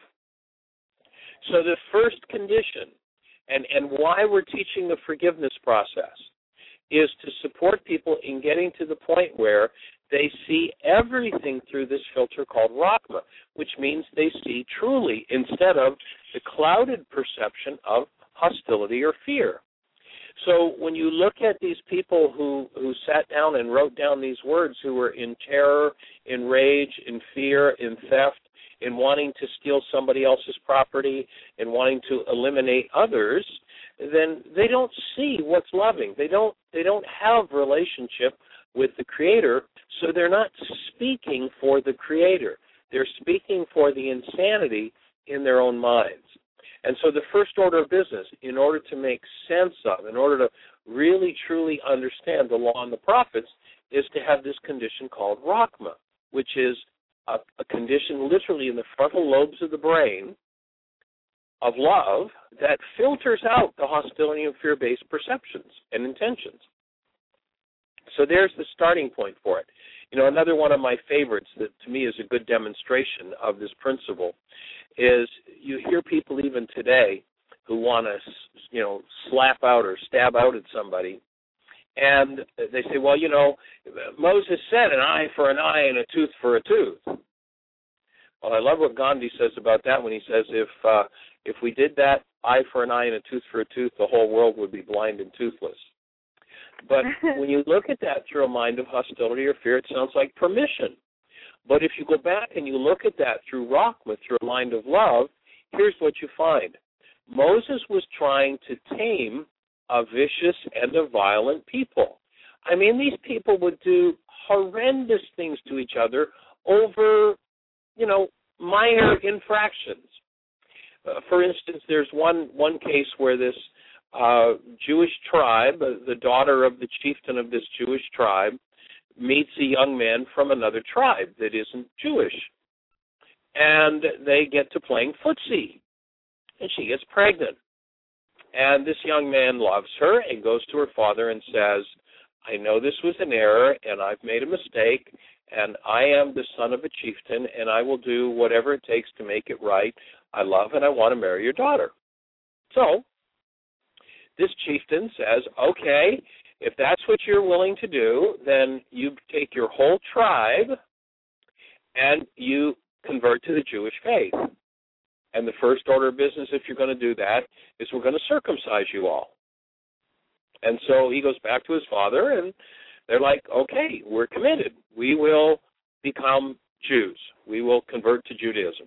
So the first condition, and, and why we're teaching the forgiveness process, is to support people in getting to the point where they see everything through this filter called Rachma, which means they see truly instead of the clouded perception of hostility or fear. So when you look at these people who, who sat down and wrote down these words, who were in terror, in rage, in fear, in theft, in wanting to steal somebody else's property, in wanting to eliminate others, then they don't see what's loving. They don't they don't have relationship with the Creator, so they're not speaking for the Creator. They're speaking for the insanity in their own minds. And so the first order of business, in order to make sense of, in order to really, truly understand the law and the prophets, is to have this condition called Rachma, which is a, a condition literally in the frontal lobes of the brain of love that filters out the hostility and fear-based perceptions and intentions. So there's the starting point for it. You know, another one of my favorites that to me is a good demonstration of this principle is you hear people even today who want to, you know, slap out or stab out at somebody, and they say, well, you know, Moses said an eye for an eye and a tooth for a tooth. Well, I love what Gandhi says about that when he says if uh, if we did that, eye for an eye and a tooth for a tooth, the whole world would be blind and toothless. But when you look at that through a mind of hostility or fear, it sounds like permission. But if you go back and you look at that through Rachma, through a mind of love, here's what you find. Moses was trying to tame a vicious and a violent people. I mean, these people would do horrendous things to each other over, you know, minor infractions. Uh, for instance, there's one, one case where this uh, Jewish tribe, uh, the daughter of the chieftain of this Jewish tribe, meets a young man from another tribe that isn't Jewish. And they get to playing footsie. And she gets pregnant. And this young man loves her and goes to her father and says, I know this was an error and I've made a mistake and I am the son of a chieftain and I will do whatever it takes to make it right. I love and I want to marry your daughter. So this chieftain says, okay, if that's what you're willing to do, then you take your whole tribe and you convert to the Jewish faith. And the first order of business, if you're going to do that, is we're going to circumcise you all. And so he goes back to his father, and they're like, okay, we're committed. We will become Jews. We will convert to Judaism.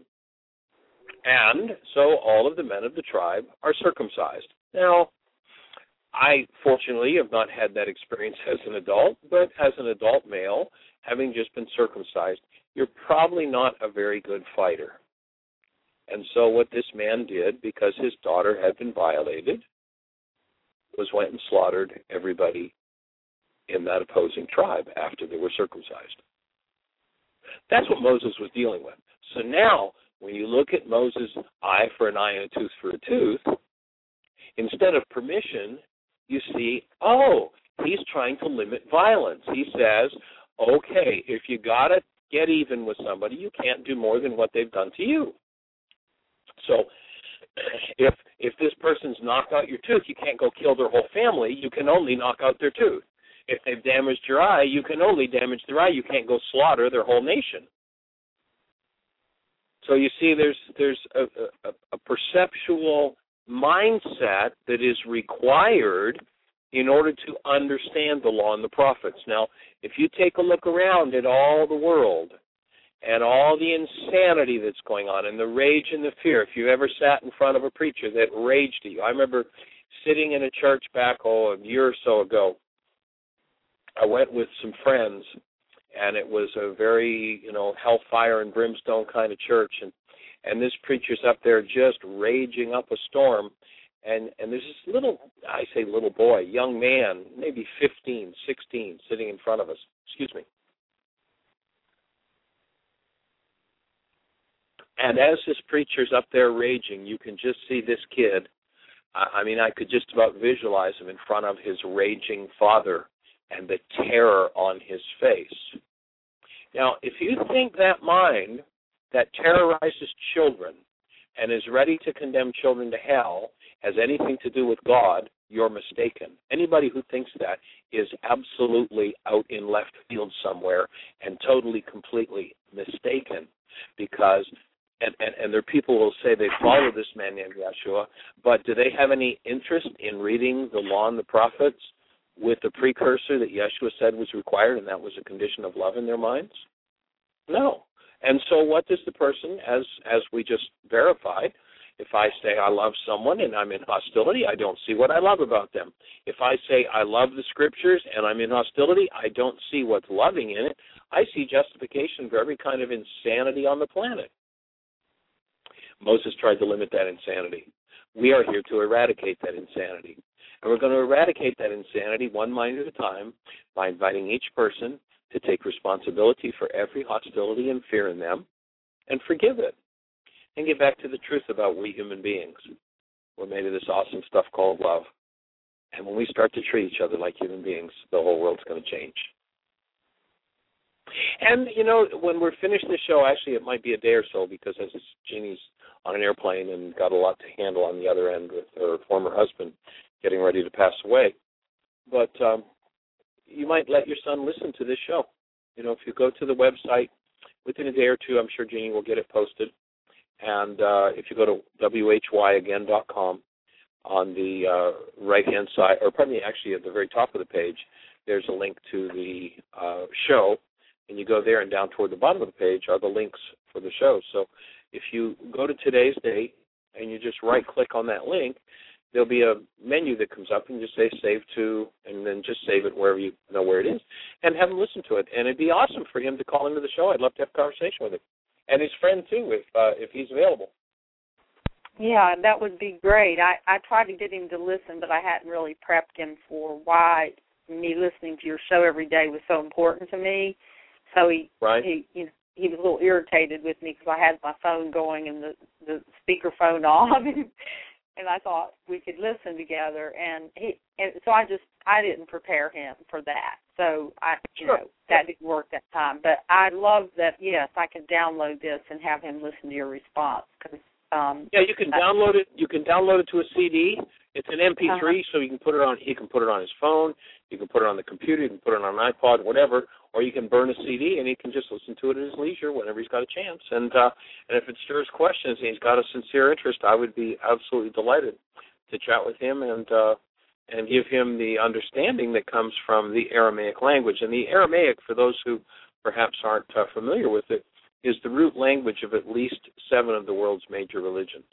And so all of the men of the tribe are circumcised. Now, I, fortunately, have not had that experience as an adult, but as an adult male, having just been circumcised, you're probably not a very good fighter. And so what this man did, because his daughter had been violated, was went and slaughtered everybody in that opposing tribe after they were circumcised. That's what Moses was dealing with. So now, when you look at Moses' eye for an eye and a tooth for a tooth, instead of permission, you see, oh, he's trying to limit violence. He says, okay, if you got to get even with somebody, you can't do more than what they've done to you. So if if this person's knocked out your tooth, you can't go kill their whole family. You can only knock out their tooth. If they've damaged your eye, you can only damage their eye. You can't go slaughter their whole nation. So you see there's there's a, a, a perceptual mindset that is required in order to understand the law and the prophets. Now, if you take a look around at all the world and all the insanity that's going on and the rage and the fear, if you ever sat in front of a preacher that raged at you. I remember sitting in a church back, oh, a year or so ago. I went with some friends, and it was a very, you know, hellfire and brimstone kind of church, and and this preacher's up there just raging up a storm, and, and there's this little, I say little boy, young man, maybe fifteen, sixteen, sitting in front of us. Excuse me. And as this preacher's up there raging, you can just see this kid. I mean, I could just about visualize him in front of his raging father and the terror on his face. Now, if you think that mind that terrorizes children and is ready to condemn children to hell has anything to do with God, you're mistaken. Anybody who thinks that is absolutely out in left field somewhere and totally, completely mistaken, because, and, and, and there are people who will say they follow this man named Yeshua, but do they have any interest in reading the law and the prophets with the precursor that Yeshua said was required, and that was a condition of love in their minds? No. And so what does the person, as as we just verified, if I say I love someone and I'm in hostility, I don't see what I love about them. If I say I love the Scriptures and I'm in hostility, I don't see what's loving in it. I see justification for every kind of insanity on the planet. Moses tried to limit that insanity. We are here to eradicate that insanity. And we're going to eradicate that insanity one mind at a time by inviting each person to take responsibility for every hostility and fear in them and forgive it and get back to the truth about we human beings. We're made of this awesome stuff called love. And when we start to treat each other like human beings, the whole world's going to change. And, you know, when we're finished this show, actually it might be a day or so, because as Jeannie's on an airplane and got a lot to handle on the other end with her former husband getting ready to pass away. But um, you might let your son listen to this show. You know, if you go to the website, within a day or two, I'm sure Jeannie will get it posted. And uh, if you go to W H Y again dot com, on the uh, right-hand side, or pardon me, actually at the very top of the page, there's a link to the uh, show. And you go there, and down toward the bottom of the page are the links for the show. So if you go to today's date and you just right-click on that link, there'll be a menu that comes up, and you just say save to, and then just save it wherever you know where it is, and have him listen to it. And it'd be awesome for him to call into the show. I'd love to have a conversation with him. And his friend, too, if uh, if he's available. Yeah, that would be great. I, I tried to get him to listen, but I hadn't really prepped him for why me listening to your show every day was so important to me. So he, right. he you know, he was a little irritated with me because I had my phone going and the, the speaker phone on. And I thought we could listen together, and he, and so I just, I didn't prepare him for that. So I, you sure. know, that didn't work that time. But I love that. Yes, I can download this and have him listen to your response. Cause, um, yeah, you can download it. You can download it to a C D. It's an M P three, uh-huh. so you can put it on. He can put it on his phone. You can put it on the computer. You can put it on an iPod, whatever. Or you can burn a C D, and he can just listen to it at his leisure whenever he's got a chance. And uh, and if it stirs questions and he's got a sincere interest, I would be absolutely delighted to chat with him and uh, and give him the understanding that comes from the Aramaic language. And the Aramaic, for those who perhaps aren't uh, familiar with it, is the root language of at least seven of the world's major religions.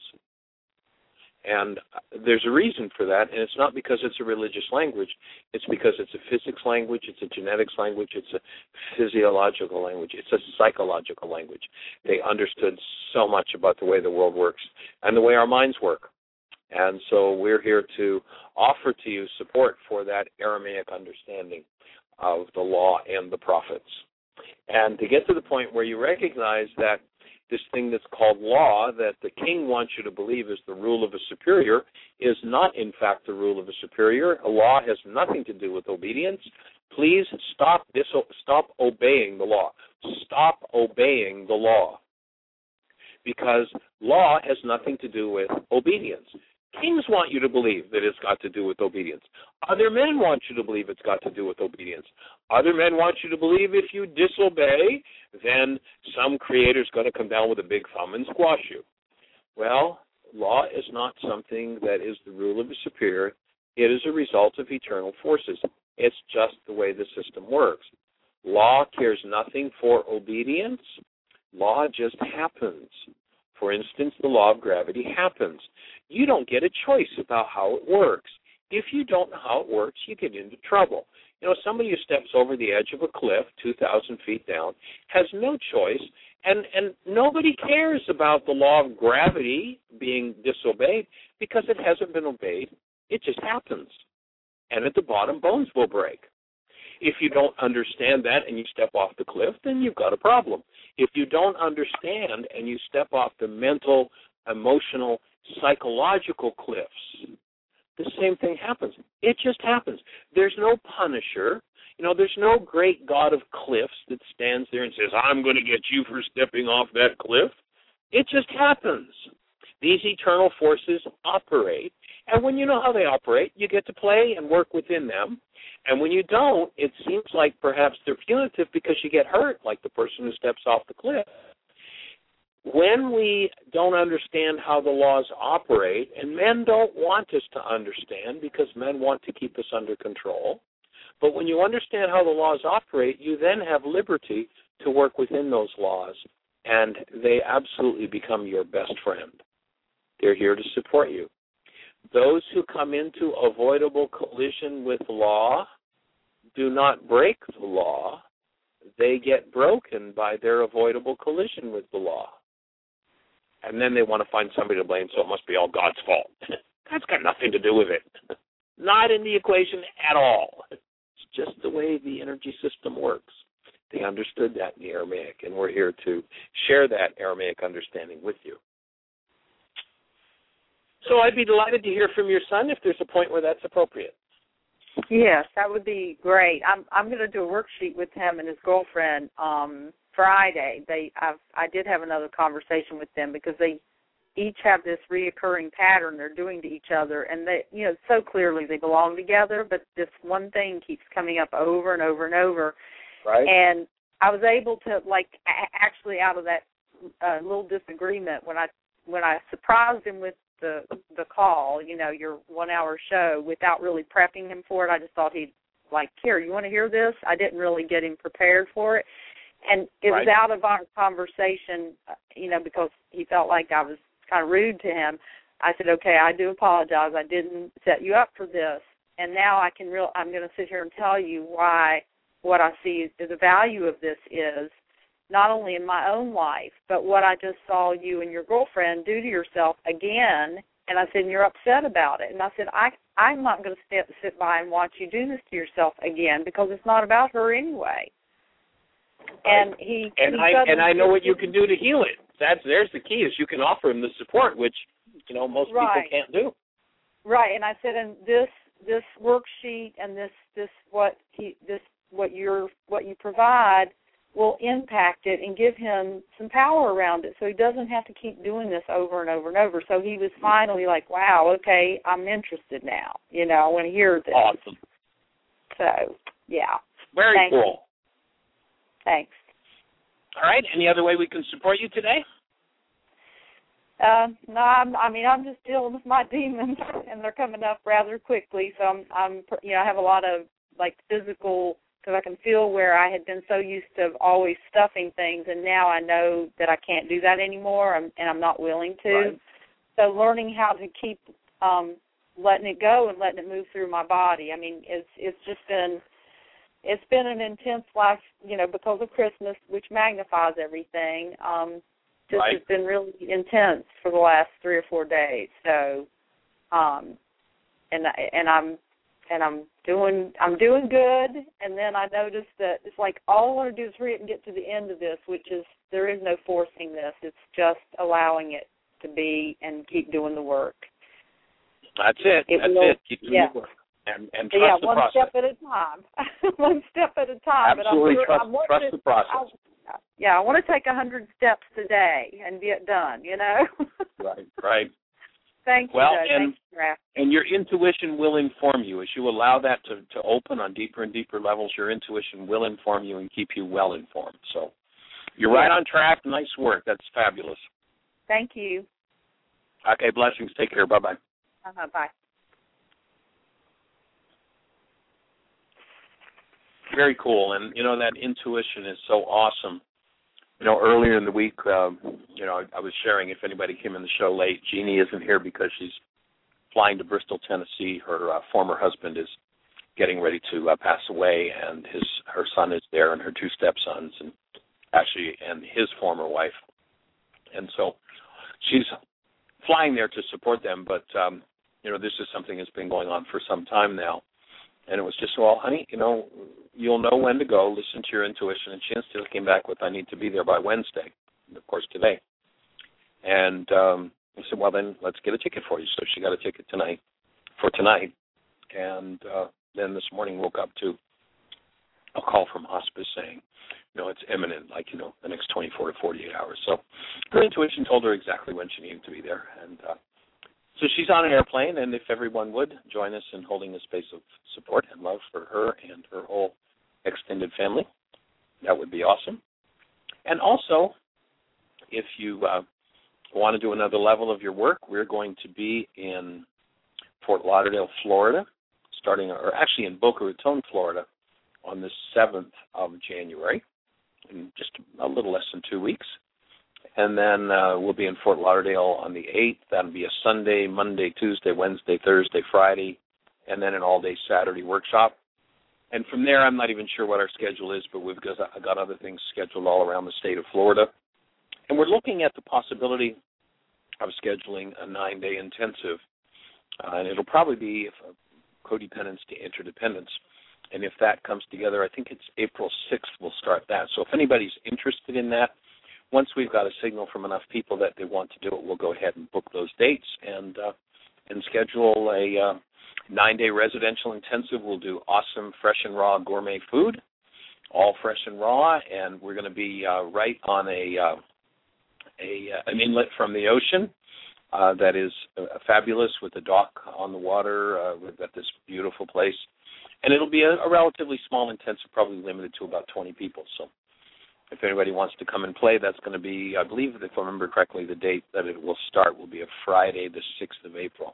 And there's a reason for that, and it's not because it's a religious language. It's because it's a physics language, it's a genetics language, it's a physiological language, it's a psychological language. They understood so much about the way the world works and the way our minds work. And so we're here to offer to you support for that Aramaic understanding of the law and the prophets. And to get to the point where you recognize that this thing that's called law, that the king wants you to believe is the rule of a superior, is not, in fact, the rule of a superior. A law has nothing to do with obedience. Please stop this, stop obeying the law. Stop obeying the law. Because law has nothing to do with obedience. Kings want you to believe that it's got to do with obedience. Other men want you to believe it's got to do with obedience. Other men want you to believe if you disobey, then some creator's going to come down with a big thumb and squash you. Well, law is not something that is the rule of a superior. It is a result of eternal forces. It's just the way the system works. Law cares nothing for obedience. Law just happens. For instance, the law of gravity happens. You don't get a choice about how it works. If you don't know how it works, you get into trouble. You know, somebody who steps over the edge of a cliff two thousand feet down has no choice, and, and nobody cares about the law of gravity being disobeyed because it hasn't been obeyed. It just happens. And at the bottom, bones will break. If you don't understand that and you step off the cliff, then you've got a problem. If you don't understand and you step off the mental, emotional, psychological cliffs, the same thing happens. It just happens. There's no punisher. You know, there's no great God of cliffs that stands there and says, I'm going to get you for stepping off that cliff. It just happens. These eternal forces operate. And when you know how they operate, you get to play and work within them. And when you don't, it seems like perhaps they're punitive because you get hurt, like the person who steps off the cliff. When we don't understand how the laws operate, and men don't want us to understand because men want to keep us under control, but when you understand how the laws operate, you then have liberty to work within those laws, and they absolutely become your best friend. They're here to support you. Those who come into avoidable collision with law do not break the law. They get broken by their avoidable collision with the law. And then they want to find somebody to blame, so it must be all God's fault. God's got nothing to do with it. Not in the equation at all. It's just the way the energy system works. They understood that in the Aramaic, and we're here to share that Aramaic understanding with you. So I'd be delighted to hear from your son if there's a point where that's appropriate. Yes, that would be great. I'm I'm going to do a worksheet with him and his girlfriend um, Friday. They I've, I did have another conversation with them because they each have this reoccurring pattern they're doing to each other, and they you know so clearly they belong together, but this one thing keeps coming up over and over and over. Right. And I was able to like a- actually out of that uh, little disagreement when I when I surprised him with the the call, you know, your one-hour show, without really prepping him for it. I just thought he'd, like, here, you want to hear this? I didn't really get him prepared for it. And it right. was out of our conversation, you know, because he felt like I was kind of rude to him. I said, okay, I do apologize. I didn't set you up for this. And now I can real. I'm going to sit here and tell you why what I see the value of this is, not only in my own life, but what I just saw you and your girlfriend do to yourself again. And I said, and you're upset about it. And I said, I, I'm not going to sit, sit by and watch you do this to yourself again because it's not about her anyway. And he and he I and I know what you can do to heal it. That's there's the key is you can offer him the support, which you know most right. people can't do. Right. And I said, and this this worksheet and this this what he this what you're what you provide will impact it and give him some power around it so he doesn't have to keep doing this over and over and over. So he was finally like, wow, okay, I'm interested now. You know, I want to hear this. Awesome. So, yeah. Very Thank cool. You. Thanks. All right. Any other way we can support you today? Uh, no, I'm, I mean, I'm just dealing with my demons, and they're coming up rather quickly. So I'm, I'm, you know, I have a lot of, like, physical, because I can feel where I had been so used to always stuffing things, and now I know that I can't do that anymore, and I'm not willing to. Right. So learning how to keep um, letting it go and letting it move through my body. I mean, it's it's just been it's been an intense life, you know, because of Christmas, which magnifies everything. Um, just right. It's been really intense for the last three or four days. So, um, and and I'm. And I'm doing I'm doing good, and then I noticed that it's like all I want to do is hurry up and get to the end of this, which is there is no forcing this. It's just allowing it to be and keep doing the work. That's it. it That's will, it. Keep doing yeah. the work. And, and so trust yeah, the one process. step at a time. one step at a time. Absolutely but I'm, trust, I'm trust to, the process. I, yeah, I want to take a hundred steps today and get done, you know? Right, right. Thank you, well, Doug. and, Thank you, Raph. and your intuition will inform you. As you allow that to, to open on deeper and deeper levels, your intuition will inform you and keep you well informed. So you're yeah. right on track. Nice work. That's fabulous. Thank you. Okay, blessings. Take care. Bye-bye. Uh-huh, bye. Very cool. And, you know, that intuition is so awesome. You know, earlier in the week, um, you know, I, I was sharing, if anybody came in the show late, Jeannie isn't here because she's flying to Bristol, Tennessee. Her uh, former husband is getting ready to uh, pass away, and his her son is there and her two stepsons, and actually, and his former wife. And so she's flying there to support them, but, um, you know, this is something that's been going on for some time now. And it was just, well, honey, you know, you'll know when to go. Listen to your intuition. And she instantly came back with, I need to be there by Wednesday, of course, today. And um, I said, well, then let's get a ticket for you. So she got a ticket tonight, for tonight. And uh, then this morning woke up to a call from hospice saying, you know, it's imminent, like, you know, the next twenty-four to forty-eight hours. So her intuition told her exactly when she needed to be there. And uh, so she's on an airplane, and if everyone would join us in holding a space of support and love for her and her whole extended family, that would be awesome. And also, if you uh, want to do another level of your work, we're going to be in Fort Lauderdale, Florida, starting, or actually in Boca Raton, Florida, on the seventh of January, in just a little less than two weeks. And then uh, we'll be in Fort Lauderdale on the eighth. That'll be a Sunday, Monday, Tuesday, Wednesday, Thursday, Friday, and then an all-day Saturday workshop. And from there, I'm not even sure what our schedule is, but we've got, got other things scheduled all around the state of Florida. And we're looking at the possibility of scheduling a nine-day intensive, uh, and it'll probably be codependence to interdependence. And if that comes together, I think it's April sixth we'll start that. So if anybody's interested in that, once we've got a signal from enough people that they want to do it, we'll go ahead and book those dates and uh, and schedule a uh, nine-day residential intensive. We'll do awesome fresh and raw gourmet food, all fresh and raw, and we're going to be uh, right on a, uh, a uh, an inlet from the ocean uh, that is uh, fabulous with a dock on the water. Uh, we've got this beautiful place. And it'll be a, a relatively small intensive, probably limited to about twenty people. So if anybody wants to come and play, that's going to be, I believe, if I remember correctly, the date that it will start will be a Friday, the sixth of April.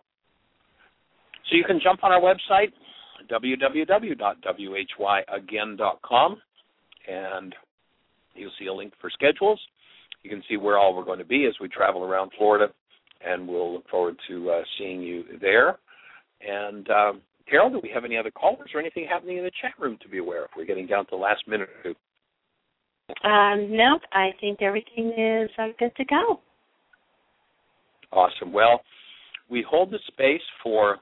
So you can jump on our website, w w w dot w h y again dot com, and you'll see a link for schedules. You can see where all we're going to be as we travel around Florida, and we'll look forward to uh, seeing you there. And um, Carol, do we have any other callers or anything happening in the chat room to be aware of? We're getting down to the last minute or two. Um, no, I think everything is uh, good to go. Awesome. Well, we hold the space for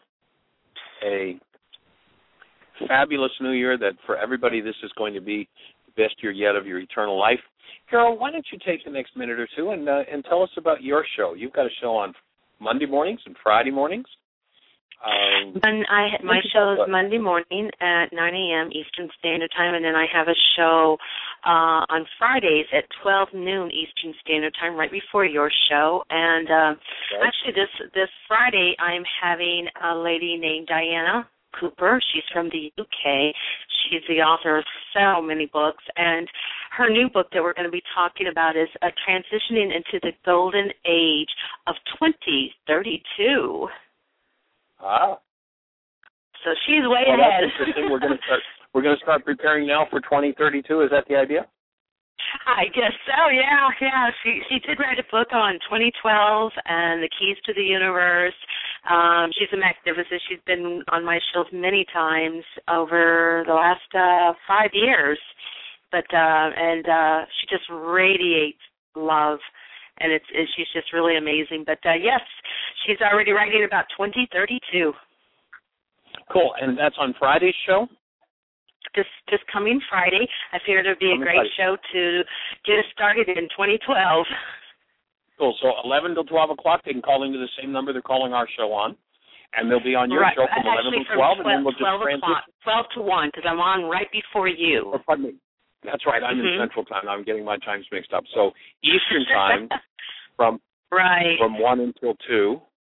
a fabulous new year that for everybody this is going to be the best year yet of your eternal life. Carol, why don't you take the next minute or two and, uh, and tell us about your show. You've got a show on Monday mornings and Friday mornings. Um, and I my show is Monday morning at nine a.m. Eastern Standard Time, and then I have a show uh, on Fridays at twelve noon Eastern Standard Time, right before your show. And uh, okay. actually, this this Friday I'm having a lady named Diana Cooper. She's from the U K. She's the author of so many books, and her new book that we're going to be talking about is uh, Transitioning into the Golden Age of twenty thirty-two. Ah. So she's way well, ahead. That's interesting. We're going to start. We're going to start preparing now for twenty thirty-two. Is that the idea? I guess so. Yeah, yeah. She she did write a book on twenty twelve and the keys to the universe. Um, she's a magnificent. She's been on my shows many times over the last uh, five years. But uh, and uh, she just radiates love. And it's, it's she's just really amazing. But, uh, yes, she's already writing about twenty thirty-two. Cool. And that's on Friday's show? This, this coming Friday. I figured it would be coming a great Friday. show to get us started in twenty twelve. Cool. So eleven till twelve o'clock, they can call into the same number they're calling our show on. And they'll be on your right. show from Actually, eleven to twelve. twelve, And then we'll just twelve o'clock. twelve to one, because I'm on right before you. Oh, pardon me. That's right. I'm mm-hmm. in Central Time. I'm getting my times mixed up. So Eastern Time from right from one until two.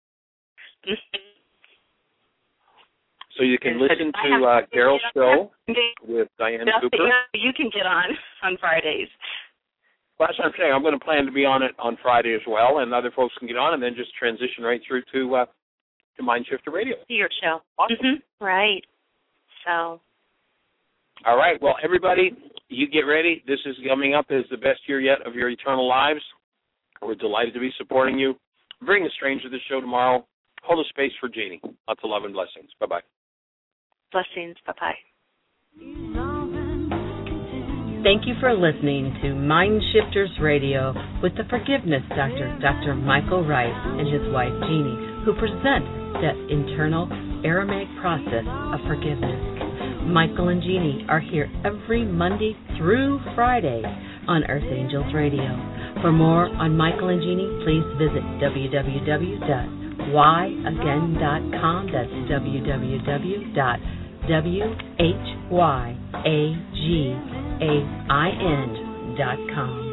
So you can listen to uh, Carol's show with Diane Cooper. You can get on on Fridays. Well, that's what I'm saying. I'm going to plan to be on it on Friday as well, and other folks can get on, and then just transition right through to uh, to Mindshifter Radio. Your show. Awesome. Mm-hmm. Right. So. All right. Well, everybody, you get ready. This is coming up as the best year yet of your eternal lives. We're delighted to be supporting you. Bring a stranger to the show tomorrow. Hold a space for Jeannie. Lots of love and blessings. Bye-bye. Blessings. Bye-bye. Thank you for listening to Mindshifters Radio with the Forgiveness Doctor, Doctor Michael Rice, and his wife, Jeannie, who present that internal Aramaic process of forgiveness. Michael and Jeannie are here every Monday through Friday on Earth Angels Radio. For more on Michael and Jeannie, please visit w w w dot y again dot com. That's w w w dot W H Y A G A I N dot com.